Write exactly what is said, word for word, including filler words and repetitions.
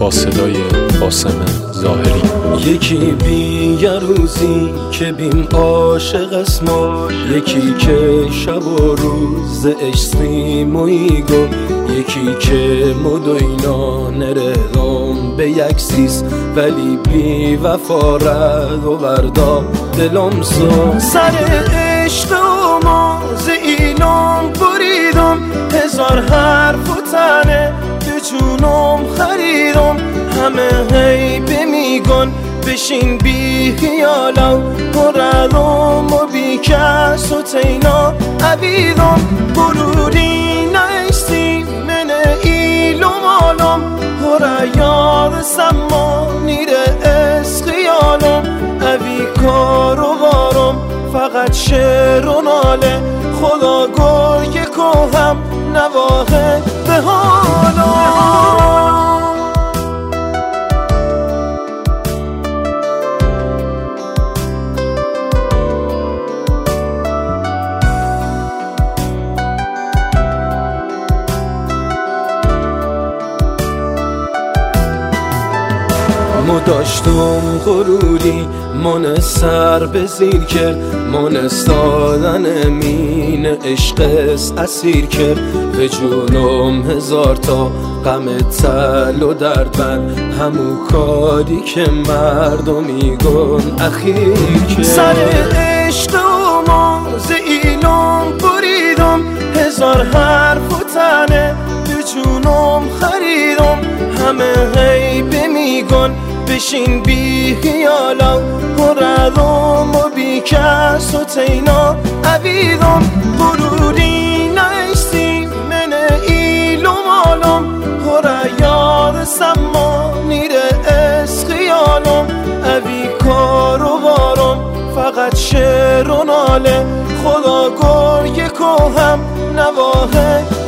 با صدای قاسم ظاهری. یکی بی یه روزی که بیم عاشق است ما، یکی که شب و روز اشسیم و ایگو، یکی که مدوینا نرهرم به یک سیز ولی بی وفا رد و وردا دلم سو سر عشق و ماز ایلم بریدم، هزار حرف و تنه به جونم خریدم، همه هی بمیگن بشین بی خیالم، پردم و بی کس و تینا عبیدم، بروری نیستی من ایلم آلم، پر یاد سمانی ره از خیالم، اوی کار و وارم فقط شعر و ناله، خدا گرگ که هم نواهه به حالم. ما داشتم غروری من سر به زیر کرد، من استادن مین عشق اسیر کرد، به جونم هزار تا غم تل و درد بند، همو کاری که مردمی گن اخیر کرد. سر عشق و ماز ایلم بریدم، هزار حرف و تنه به جونم خریدم، همه هی بمیگن بشین بی خیالم، پردم و بی کس و تینا عبیدم، بروری نیستی من ایلم آلم، پر یاد سمانی ره از خیالم، اوی کار و وارم فقط شعر و ناله، خدا گرگ که هم نواهه